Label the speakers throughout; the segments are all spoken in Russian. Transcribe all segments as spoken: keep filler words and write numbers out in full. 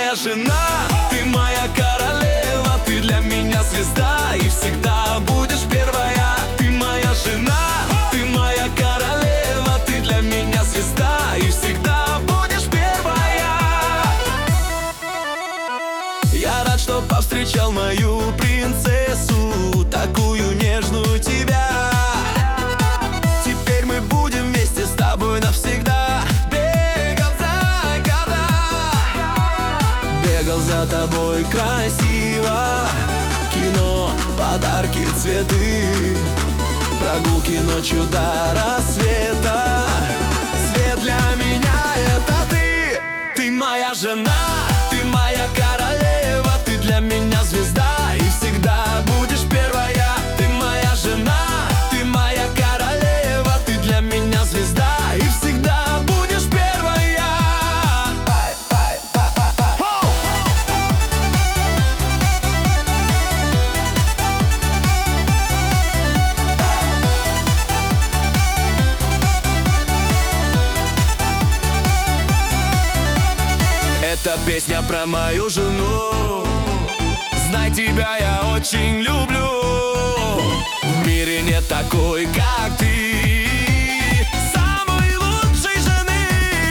Speaker 1: моя жена, ты моя королева, ты для меня звезда и всегда будешь первая. Ты моя жена, ты моя королева, ты для меня звезда и всегда будешь первая. Я рад, что повстречал мою принцессу, такую нежную тебя. Теперь мы будем вместе с тобой навсегда. Бегал за года, бегал за тобой красиво. Кино, подарки, цветы, прогулки ночью до рассвета. Свет для меня это ты. Ты моя жена, ты моя королева, ты для меня звезда и всегда будешь первая. Ты моя жена, ты моя королева, ты для меня звезда и всегда будешь первая. Ай, ай, ай, ай, ай. Это песня про мою жену. Знай, тебя я очень люблю. В мире нет такой, как ты, самой лучшей жены.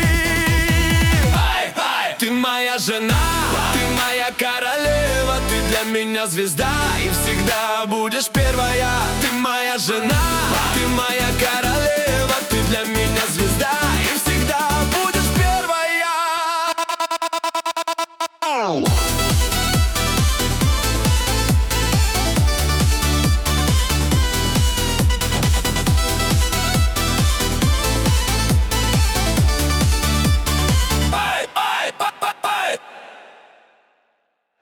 Speaker 1: Ай, ай. Ты моя жена, ты моя королева, ты для меня звезда и всегда будешь первая. Ты моя жена, ты моя королева.